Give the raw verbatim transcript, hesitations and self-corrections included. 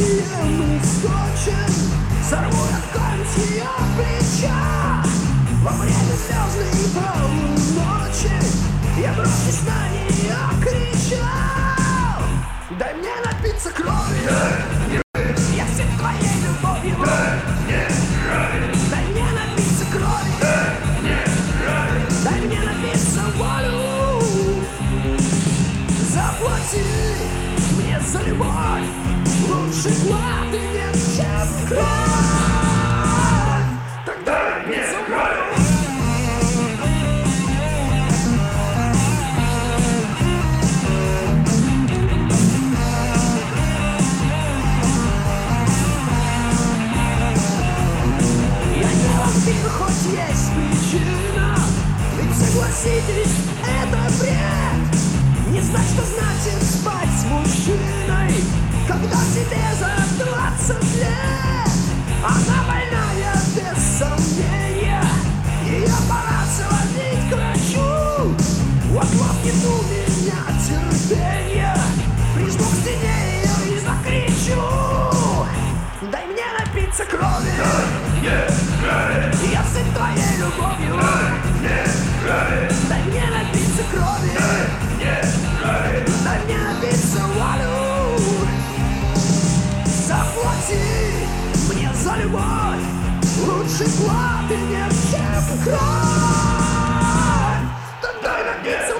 мы скотчем сорву я камень с ее плеча. Во время звездной полуночи я брошусь на нее, кричал: дай мне напиться крови, я всем твоей любовью. Дай мне напиться крови, дай мне напиться волю. Заплати мне за любовь лучше платы нет, чем кровь. Тогда напиться волю. Хоть есть причина, ведь согласитесь, это бред. Не знать, что значит спать с мужчиной, когда тебе за двадцать лет. Она больная, без сомнения, ее пора сводить к врачу. Вот лопнет у меня терпение, прижму к стене ее и закричу: дай мне напиться крови, я сын твоей любовью. Дай мне напиться крови, дай мне напиться волю. Заплати мне за любовь лучше платы нет, чем кровь. Дай напиться